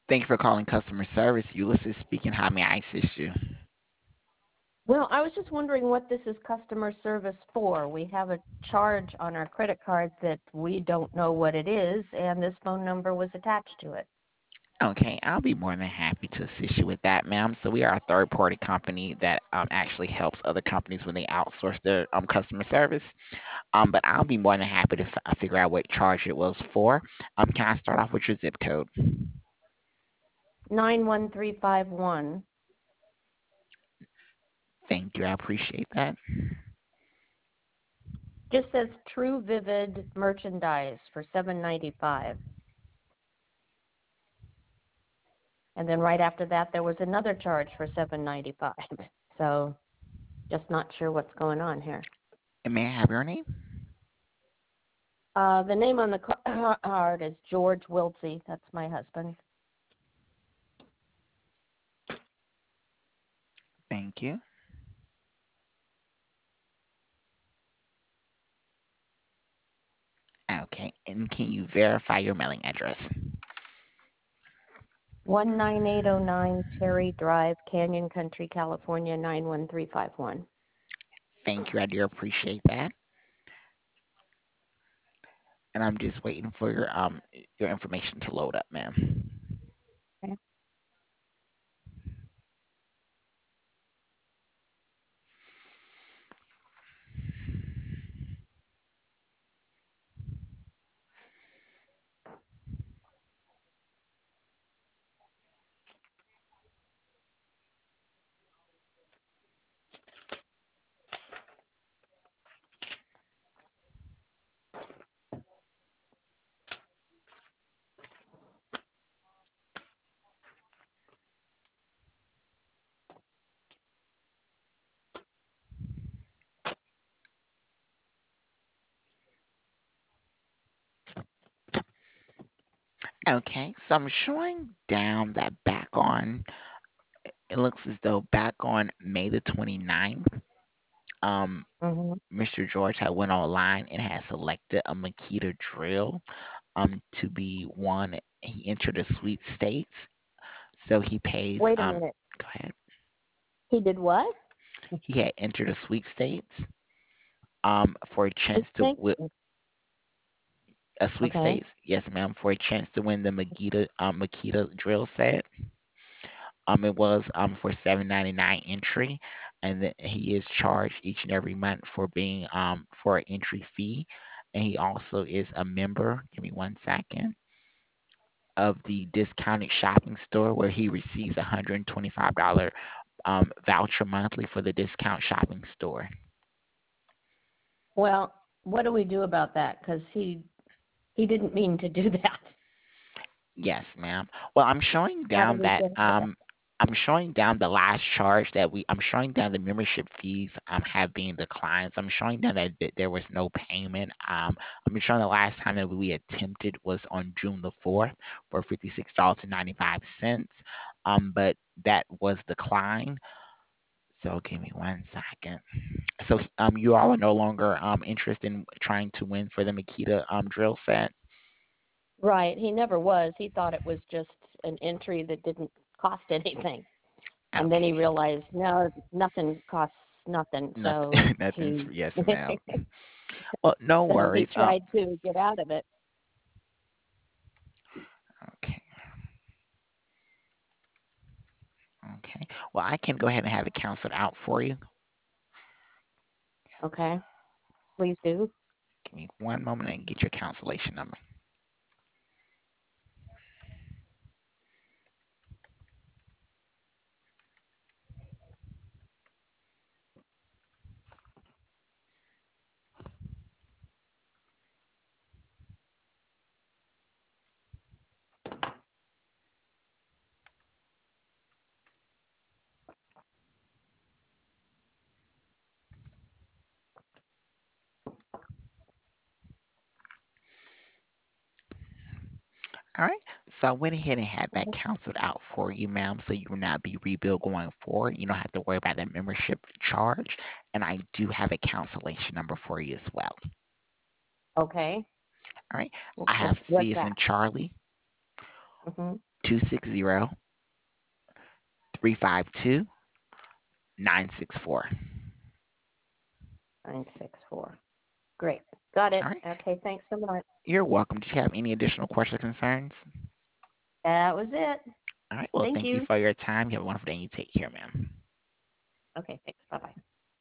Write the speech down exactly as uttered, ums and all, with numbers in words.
Thank you for calling customer service. Ulysses speaking. How may I assist you? Well, I was just wondering what this is customer service for. We have a charge on our credit card that we don't know what it is, and this phone number was attached to it. Okay, I'll be more than happy to assist you with that, ma'am. So we are a third-party company that um, actually helps other companies when they outsource their um, customer service. Um, but I'll be more than happy to f- uh, figure out what charge it was for. Um, can I start off with your zip code? nine one three five one. Thank you. I appreciate that. Just says True Vivid merchandise for seven ninety-five. And then right after that, there was another charge for seven ninety-five. So just not sure what's going on here. And may I have your name? Uh, the name on the ca- card is George Wiltsey. That's my husband. Thank you. Okay, and can you verify your mailing address? one nine eight oh nine Terry Drive, Canyon Country, California, nine one three five one. Thank you. I do appreciate that. And I'm just waiting for your um your information to load up, ma'am. Okay. Okay, so I'm showing down that back on, it looks as though back on May the 29th, um, Mm-hmm. mister George had went online and had selected a Makita drill um to be one. He entered the sweepstakes, so he pays Wait a um minute. go ahead. He did what? He had entered a sweepstakes um for a We chance to think. wi- a Okay. sweepstakes, yes ma'am, for a chance to win the Makita um Makita drill set. Um, it was um for seven ninety-nine entry, and then he is charged each and every month for being um for an entry fee, and he also is a member. Give me one second of the discounted shopping store where he receives a hundred and twenty-five dollar um voucher monthly for the discount shopping store. Well, what do we do about that? Because he he didn't mean to do that. Yes, ma'am. Well, I'm showing How do down we that get out of um I'm showing down the last charge that we I'm showing down the membership fees um have been declined. So I'm showing down that, that there was no payment. Um I'm showing the last time that we attempted was on June the fourth for fifty-six dollars and ninety-five cents. Um but that was declined. So give me one second. So um you all are no longer um interested in trying to win for the Makita um drill set? that? Right. He never was. He thought it was just an entry that didn't cost anything. And then he Okay. realized, no, nothing costs nothing. So Nothing nothing's he yes, ma'am. Well, no so he worries. Um, tried to get out of it. okay, okay. Well, I can go ahead and have it canceled out for you. Okay. Please do. Give me one moment and get your cancellation number. All right. So I went ahead and had that canceled out for you, ma'am. So you will not be rebilled going forward. You don't have to worry about that membership charge. And I do have a cancellation number for you as well. Okay. All right. I Wh- have What's C as that? in Charlie, Hmm. two six zero, three five two, nine six four. nine six four. Great. Got it. All right. Okay, thanks so much. You're welcome. Did you have any additional questions or concerns? That was it. All right. Well, Thank thank you you. for your time. You have a wonderful day. You take care, ma'am. Okay, thanks. Bye-bye.